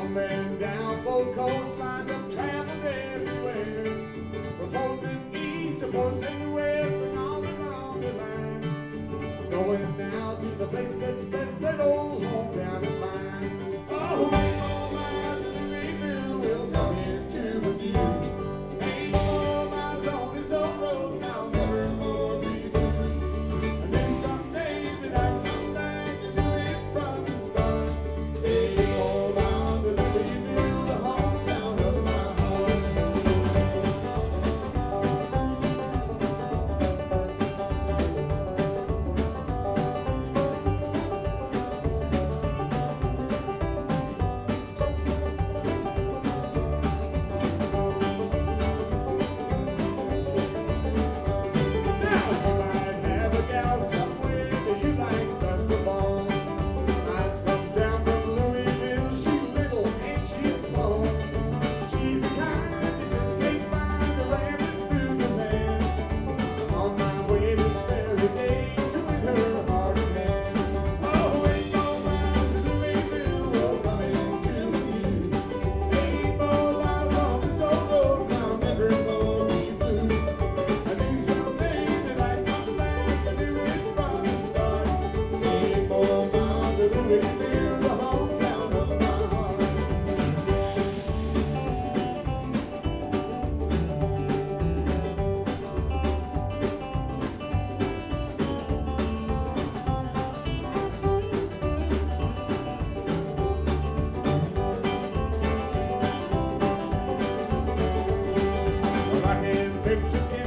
Up and down both coastlines, I've traveled everywhere. From Portland east to Portland west and all along the line. Going now to the place that's best, that old hometown of mine. Oh, ain't no miles in Louisville will come into view. Ain't no miles on this old road, I'll never more be blue. And there's someday that I come back and do it from the start. Ain't no miles to Louisville, the hometown of my heart. Picture